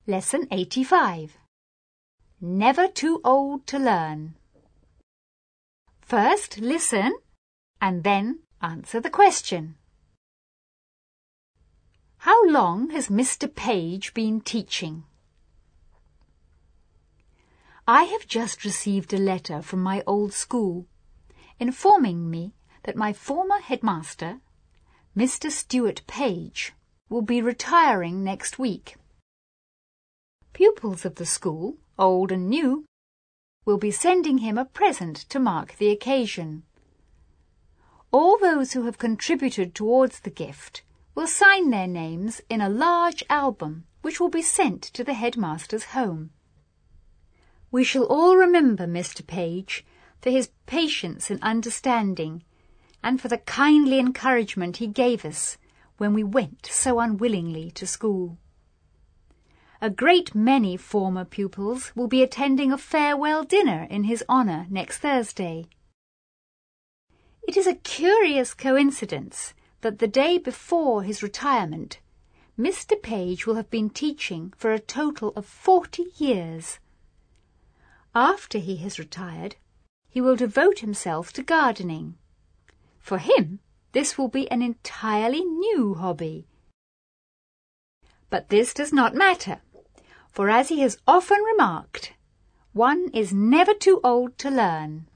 Lesson 85. Never too old to learn. First listen and then answer the question. How long has Mr. Page been teaching? I have just received a letter from my old school informing me that my former headmaster, Mr. Stuart Page, will be retiring next week. Pupils of the school, old and new, will be sending him a present to mark the occasion. All those who have contributed towards the gift will sign their names in a large album which will be sent to the headmaster's home. We shall all remember Mr. Page for his patience and understanding and for the kindly encouragement he gave us when we went so unwillingly to school. A great many former pupils will be attending a farewell dinner in his honour next Thursday. It is a curious coincidence that the day before his retirement, Mr. Page will have been teaching for a total of 40 years. After he has retired, he will devote himself to gardening. For him, this will be an entirely new hobby. But this does not matter, for as he has often remarked, one is never too old to learn.